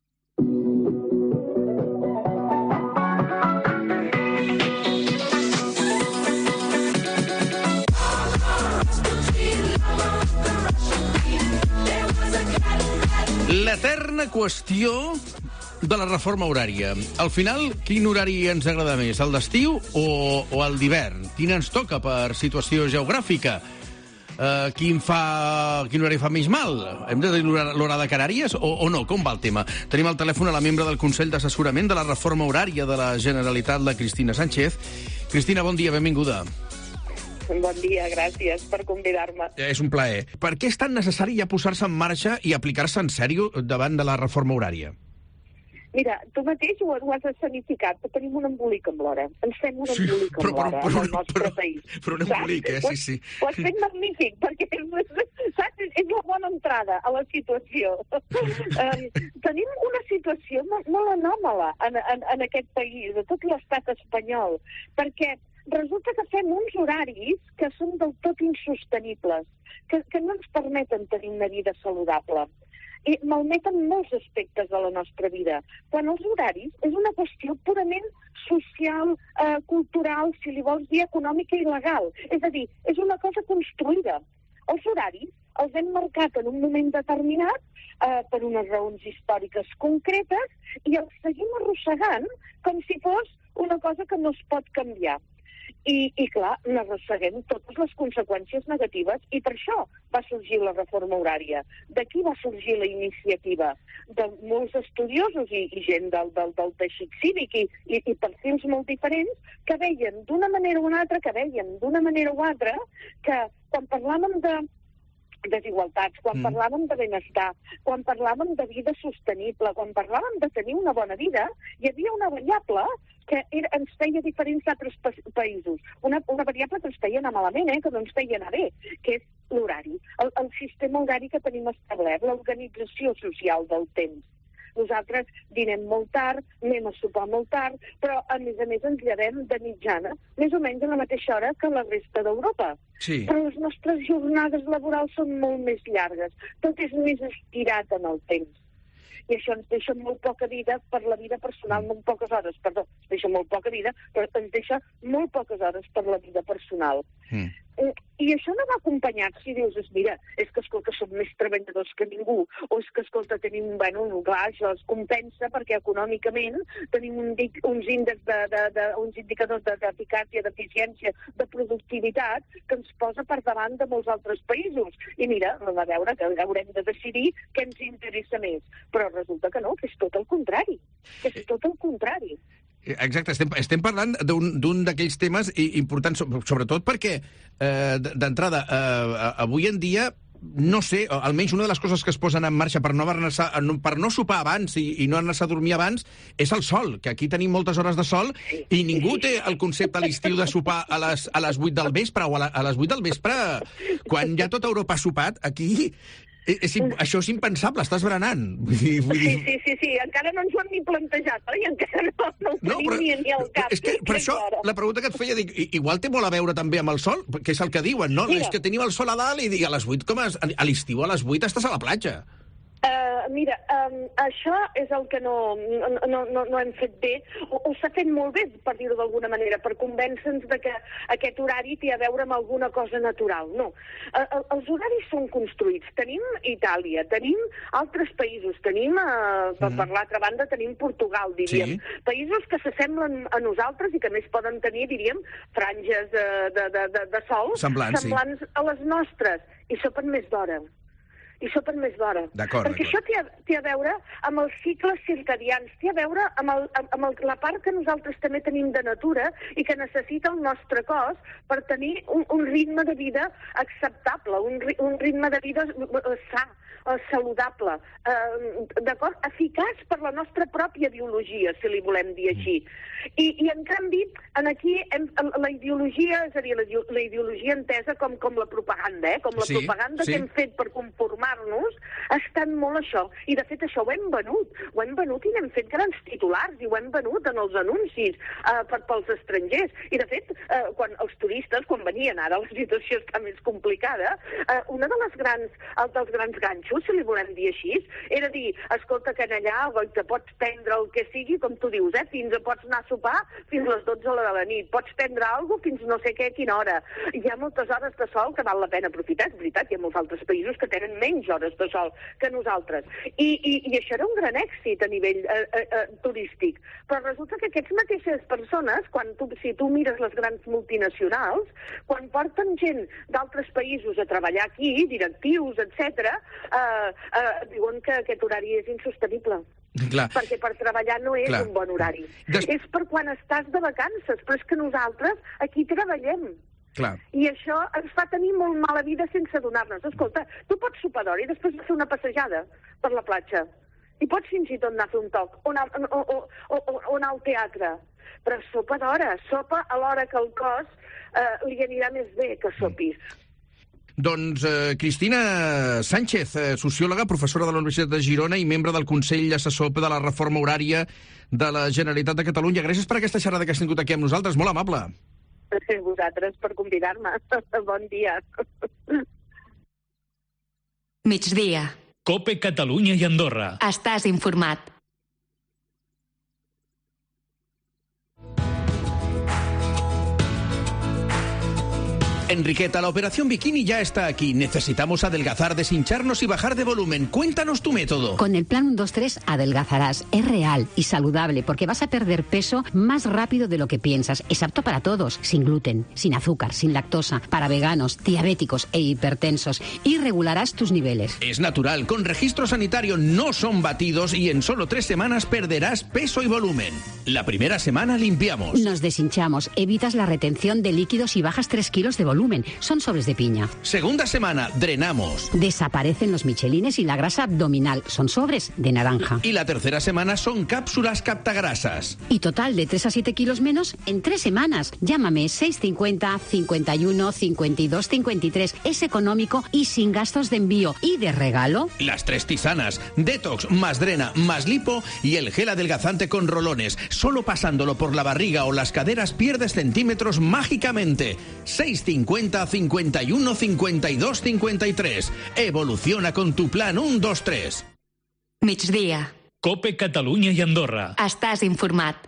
L'eterna qüestió de la reforma horària. Al final, quin horari ens agrada més, el d'estiu o el d'hivern? Quin ens toca per situació geogràfica? Quin horari fa més mal? Hem de tenir l'hora de Canàries o no? Com va el tema? Tenim al telèfon a la membre del Consell d'Assessorament de la Reforma Horària de la Generalitat, la Cristina Sánchez. Cristina, bon dia, benvinguda. Bon dia, gràcies per convidar-me. És un plaer. Per què és tan necessari ja posar-se en marxa i aplicar-se en sèrio davant de la reforma horària? Mira, tu mateix ho has escenificat, que tenim un embolic amb l'hora. Ens fem un embolic amb l'hora en el nostre país. Però un embolic, sí. Ho has fet magnífic, perquè saps? És la bona entrada a la situació. Tenim una situació molt anòmala en aquest país, de tot l'estat espanyol, perquè resulta que fem uns horaris que són del tot insostenibles, que no ens permeten tenir una vida saludable. I malmeten molts aspectes de la nostra vida. Quan els horaris és una qüestió purament social, cultural, si li vols dir, econòmica i legal. És a dir, és una cosa construïda. Els horaris els hem marcat en un moment determinat per unes raons històriques concretes i els seguim arrossegant com si fos una cosa que no es pot canviar. I clar, n'arrosseguem totes les conseqüències negatives i per això va sorgir la reforma horària. D'aquí va sorgir la iniciativa de molts estudiosos i gent del teixit cívic i perfils molt diferents que veien d'una manera o una altra, que quan parlàvem de desigualtats, quan parlàvem de benestar, quan parlàvem de vida sostenible, quan parlàvem de tenir una bona vida, hi havia una variable que ens feia diferents d'altres països. Una variable que ens feia anar malament, que no ens feia anar bé, que és l'horari. El sistema horari que tenim establert, l'organització social del temps. Nosaltres dinem molt tard, anem a sopar molt tard, però a més ens llevem de mitjana, més o menys a la mateixa hora que la resta d'Europa. Sí. Però les nostres jornades laborals són molt més llargues, tot és més estirat en el temps. I això ens deixa molt poca vida per la vida personal, ens deixa molt poca vida, però ens deixa molt poques hores per la vida personal. I això no va acompanyat si dius, mira, és que, escolta, som més treballadors que ningú, o és que, escolta, tenim, clar, això es compensa perquè econòmicament tenim uns indicadors d'eficàcia, d'eficiència, de productivitat que ens posa per davant de molts altres països. I mira, a veure, que haurem de decidir què ens interessa més. Però resulta que no, que és tot el contrari. Exacte, estem parlant d'un d'aquells temes importants, sobretot perquè, d'entrada, avui en dia, no sé, almenys una de les coses que es posen en marxa per no sopar abans i no anar-se a dormir abans és el sol, que aquí tenim moltes hores de sol i ningú té el concepte a l'estiu de sopar a les 8 del vespre o a les 8 del vespre, quan ja tota Europa ha sopat, aquí... Això és impensable, estàs berenant. Sí, encara no ens ho hem ni plantejat, i encara no ho tenim ni al cap. És que per això la pregunta que et feia, dic, igual té molt a veure també amb el sol, que és el que diuen, no? És que tenim el sol a dalt i a les 8, a l'estiu a les 8 estàs a la platja. Mira, això és el que no hem fet bé, o s'ha fet molt bé, per dir-ho d'alguna manera, per convèncer-nos que aquest horari té a veure amb alguna cosa natural. No, els horaris són construïts. Tenim Itàlia, tenim altres països, tenim, per l'altra banda, tenim Portugal, diríem. Sí. Països que s'assemblen a nosaltres i que més poden tenir, diríem, franges de sol semblants a les nostres, i sopen més d'hora. i sopen més d'hora. Perquè això té a veure amb els cicles circadians, té a veure amb la part que nosaltres també tenim de natura i que necessita el nostre cos per tenir un ritme de vida acceptable, un ritme de vida sa, saludable, d'acord? Eficaç per la nostra pròpia biologia, si li volem dir així. I en canvi, aquí la ideologia, és a dir, la ideologia entesa com la propaganda, com la propaganda que hem fet per conformar-nos, ha estat molt això. I de fet això ho hem venut i n'hem fet grans titulars i ho hem venut en els anuncis pels estrangers. I de fet, quan els turistes, quan venien ara, la situació està més complicada, una dels grans ganxos, si li volem dir així, era dir, escolta, que allà te pots prendre el que sigui, com tu dius, pots anar a sopar fins les 12 de la nit, pots prendre alguna cosa fins no sé què, a quina hora. Hi ha moltes hores de sol que val la pena aprofitar, és veritat, hi ha molts altres països que tenen menys hores de sol que nosaltres. I això era un gran èxit a nivell turístic. Però resulta que aquestes mateixes persones, si tu mires les grans multinacionals, quan porten gent d'altres països a treballar aquí, directius, etc., diuen que aquest horari és insostenible. Clar. Perquè per treballar no és un bon horari. És per quan estàs de vacances, però és que nosaltres aquí treballem. Clar. I això ens fa tenir molt mala vida sense adonar-nos. Escolta, tu pots sopar d'hora i després fer una passejada per la platja. I pots fins i tot anar a fer un toc o anar al teatre. Però sopa d'hora, sopa a l'hora que el cos li anirà més bé que sopis. Doncs Cristina Sánchez, sociòloga, professora de la Universitat de Girona i membre del Consell Assessor de la Reforma Horària de la Generalitat de Catalunya. Gràcies per aquesta xerrada que has tingut aquí amb nosaltres, molt amable. Gràcies a vosaltres per convidar-me. Bon dia. Migdia. COPE Catalunya i Andorra. Estàs informat. Enriqueta, la operación Bikini ya está aquí. Necesitamos adelgazar, deshincharnos y bajar de volumen. Cuéntanos tu método. Con el plan 1-2-3 adelgazarás. Es real y saludable porque vas a perder peso más rápido de lo que piensas. Es apto para todos, sin gluten, sin azúcar, sin lactosa, para veganos, diabéticos e hipertensos. Y regularás tus niveles. Es natural, con registro sanitario, no son batidos y en solo 3 semanas perderás peso y volumen. La primera semana limpiamos. Nos deshinchamos, evitas la retención de líquidos y bajas 3 kilos de volumen. Son sobres de piña. Segunda semana, drenamos. Desaparecen los michelines y la grasa abdominal. Son sobres de naranja. Y la tercera semana son cápsulas captagrasas. Y total de 3 a 7 kilos menos en 3 semanas. Llámame 650 51 52 53. Es económico y sin gastos de envío. Y de regalo, las 3 tisanas, detox, más drena, más lipo y el gel adelgazante con rolones. Solo pasándolo por la barriga o las caderas pierdes centímetros mágicamente. 650 51 52 53. Evoluciona con tu plan 1-2-3. Migdia. COPE Catalunya i Andorra. Estàs informat.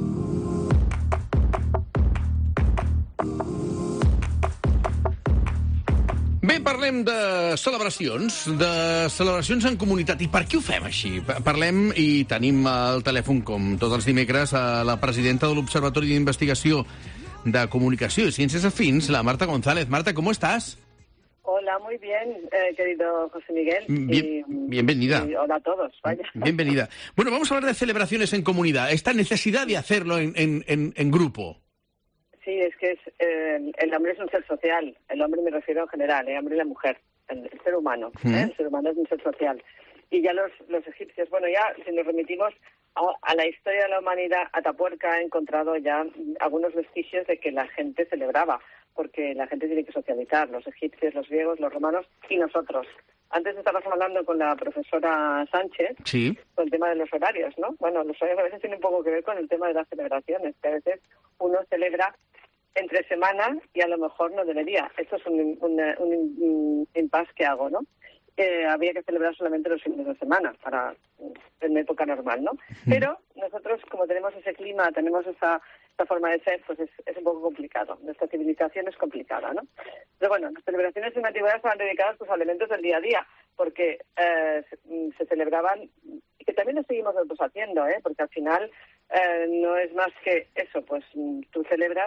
Bé, parlem de celebracions en comunitat. I per què ho fem així? Parlem i tenim al telèfon, com tots els dimecres, a la presidenta de l'Observatori d'Investigació de Comunicació y Ciencias Afins, la Marta González. Marta, ¿cómo estás? Hola, muy bien, querido José Miguel. Bienvenida. Y hola a todos, vaya. Bienvenida. Bueno, vamos a hablar de celebraciones en comunidad, esta necesidad de hacerlo en grupo. Sí, es que el hombre es un ser social. El hombre me refiero en general, el hombre y la mujer, el ser humano. El ser humano es un ser social. Y ya los egipcios, bueno, ya si nos remitimos a la historia de la humanidad, Atapuerca ha encontrado ya algunos vestigios de que la gente celebraba, porque la gente tiene que socializar, los egipcios, los griegos, los romanos y nosotros. Antes estabas hablando con la profesora Sánchez, sí, con el tema de los horarios, ¿no? Bueno, los horarios a veces tienen un poco que ver con el tema de las celebraciones, que a veces uno celebra entre semana y a lo mejor no debería. Esto es un impasse que hago, ¿no? Había que celebrar solamente los fines de semana en época normal, ¿no? Pero nosotros, como tenemos ese clima, tenemos esta forma de ser, pues es un poco complicado. Nuestra civilización es complicada, ¿no? Pero bueno, las celebraciones en la antigüedad estaban dedicadas pues, a elementos del día a día, porque se celebraban, y que también lo seguimos nosotros haciendo, porque al final no es más que eso, pues tú celebras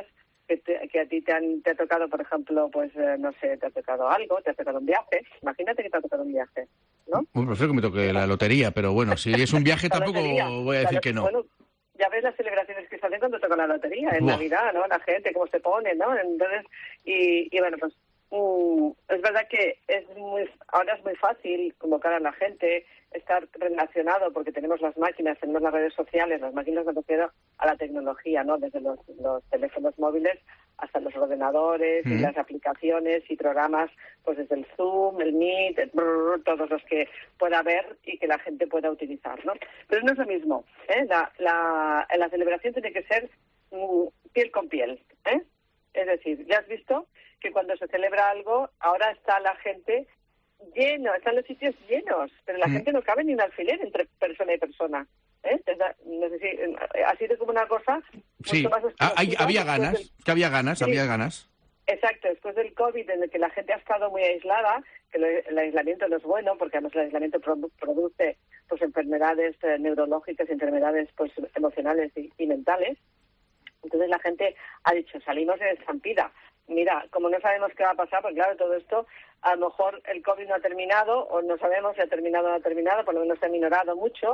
que a ti te ha tocado, por ejemplo, pues no sé, te ha tocado algo, te ha tocado un viaje. Imagínate que te ha tocado un viaje, ¿no? Bueno, prefiero que me toque la lotería, pero bueno, si es un viaje tampoco voy a decir que no. Bueno, ya ves las celebraciones que salen cuando toca la lotería, en Navidad, ¿no? La gente, cómo se pone, ¿no? Entonces, y bueno, pues es verdad que ahora es muy fácil convocar a la gente, estar relacionado, porque tenemos las máquinas, tenemos las redes sociales, las máquinas me refiero a la tecnología, ¿no? Desde los teléfonos móviles hasta los ordenadores y las aplicaciones y programas, pues desde el Zoom, el Meet, todos los que pueda haber y que la gente pueda utilizar, ¿no? Pero no es lo mismo, ¿eh? La celebración tiene que ser piel con piel, ¿eh? Es decir, ya has visto que cuando se celebra algo, ahora está la gente lleno, están los sitios llenos, pero la gente no cabe ni un alfiler entre persona y persona. No sé si ha sido como una cosa mucho más había ganas. Exacto, después del COVID, en el que la gente ha estado muy aislada, que el aislamiento no es bueno, porque además el aislamiento produce pues enfermedades neurológicas, enfermedades pues emocionales y mentales. Entonces la gente ha dicho, salimos en estampida. Mira, como no sabemos qué va a pasar, pues claro, todo esto, a lo mejor el COVID no ha terminado, o no sabemos si ha terminado o no ha terminado, por lo menos se ha minorado mucho,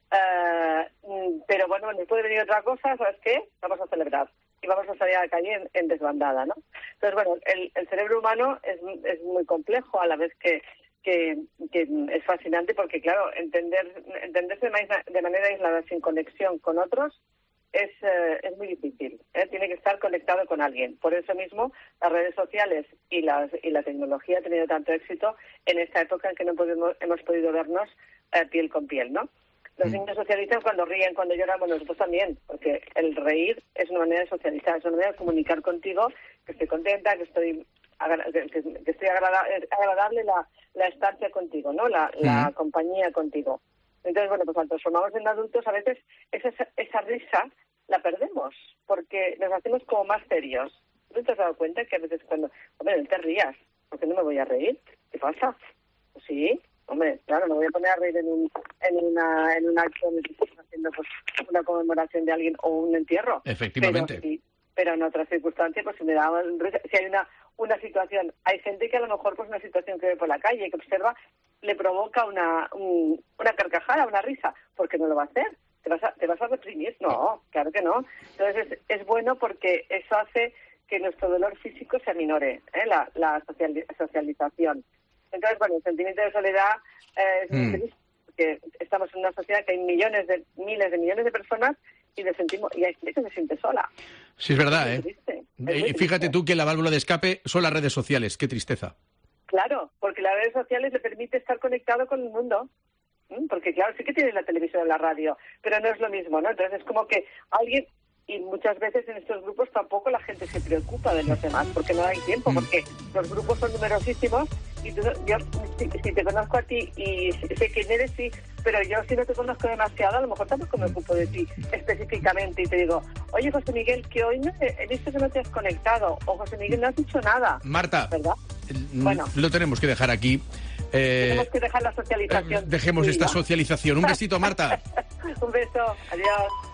pero bueno, puede venir otra cosa, ¿sabes qué? Vamos a celebrar y vamos a salir a la calle en desbandada, ¿no? Entonces, bueno, el cerebro humano es muy complejo, a la vez que es fascinante, porque claro, entenderse de manera aislada, sin conexión con otros, es muy difícil, ¿eh? Tiene que estar conectado con alguien. Por eso mismo, las redes sociales y la tecnología han tenido tanto éxito en esta época en que no hemos podido vernos piel con piel, ¿no? Los niños socializan cuando ríen, cuando lloran, bueno, nosotros también, porque el reír es una manera de socializar, es una manera de comunicar contigo, que estoy contenta, que estoy agradable la estancia contigo, ¿no? La compañía contigo. Entonces, bueno, pues cuando nos transformamos en adultos, a veces esa risa la perdemos, porque nos hacemos como más serios. ¿No te has dado cuenta que a veces cuando, hombre, no te rías, ¿por qué no me voy a reír? ¿Qué pasa? Pues sí, hombre, claro, me voy a poner a reír en un acto en el que estamos haciendo pues una conmemoración de alguien o un entierro. Efectivamente. Pero en otras circunstancias, pues si me da risa, si hay una situación, hay gente que a lo mejor pues una situación que ve por la calle, que observa, le provoca una carcajada, una risa, ¿por qué no lo va a hacer? ¿Te vas a reprimir? No, claro que no. Entonces es bueno porque eso hace que nuestro dolor físico se aminore, la socialización. Entonces, bueno, el sentimiento de soledad es muy triste, porque estamos en una sociedad que hay miles de millones de personas y hay gente que se siente sola. Sí, es verdad, es muy triste. Fíjate tú que la válvula de escape son las redes sociales, qué tristeza. Claro, porque las redes sociales le permite estar conectado con el mundo. Porque claro, sí que tiene la televisión o la radio, pero no es lo mismo, ¿no? Entonces es como que alguien, y muchas veces en estos grupos tampoco la gente se preocupa de los demás, porque no hay tiempo, porque los grupos son numerosísimos, y yo si te conozco a ti y sé quién eres, sí, pero yo si no te conozco demasiado, a lo mejor tampoco me ocupo de ti específicamente y te digo, oye, José Miguel, que hoy he visto que no te has conectado, o José Miguel, no has dicho nada. Marta, ¿verdad? Bueno, lo tenemos que dejar aquí. Tenemos que dejar la socialización. Dejemos esta socialización. Un besito, Marta. Un beso. Adiós.